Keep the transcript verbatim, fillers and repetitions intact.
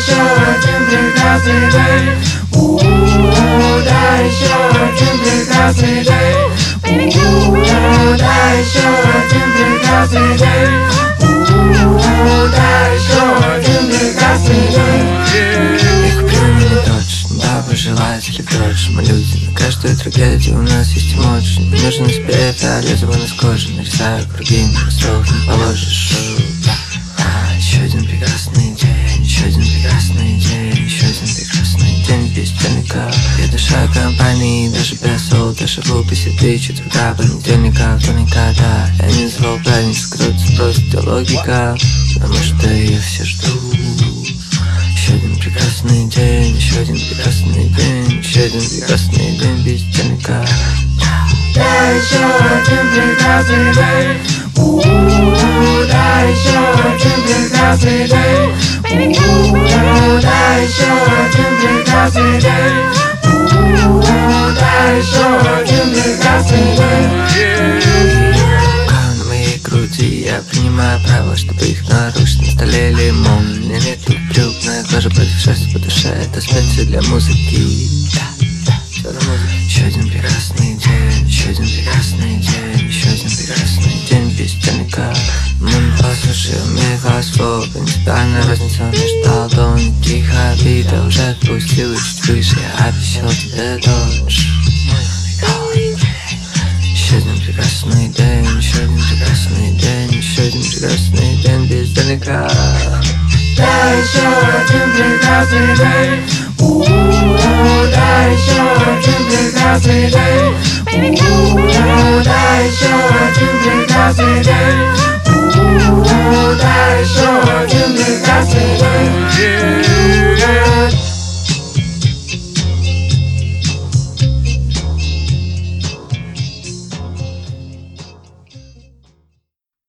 еще один прекрасный день. У-у-у, да, еще один прекрасный день. У-у-у, да, еще один прекрасный день. У-у-у, да, еще один прекрасный день. Их племя точно, бабы желатели прочь. Мы люди, на каждую трагедию у нас есть эмоции. Не нужно тебе фиолетово на коже. Нарисаю круги, на кроссовок не положишь. А, еще один прекрасный день, еще один прекрасный день, еще один прекрасный день без тенника. Я душа компании, даже без соу, даже глупости ты четверга, понедельника, вторника, да. Я не звал пятницу, кто-то спросит, а логика, потому что я все жду. Еще один прекрасный день, еще один прекрасный день, еще один прекрасный день без тенника. Да, еще один прекрасный день. У-у-у, да, еще один прекрасный день. У-у-у, да, еще один прекрасный день. У-у-у, да, еще один прекрасный день. Рука на моей груди, я принимаю право, чтобы их нарушить. На столе лимон, у меня нету брюк, но я глажу против шерсти по душе. Это специи для музыки. Еще один прекрасный день, еще один прекрасный день, еще один прекрасный день без тенника. Мы не послушаем их слов, принципиальная разница между алдом и тихо. Обида уже отпустила чуть выше, я обещал тебе дольше. Еще один прекрасный день, еще один прекрасный день, еще один прекрасный день без тенника. Да, еще один прекрасный день. У-у-у, да, еще один прекрасный день.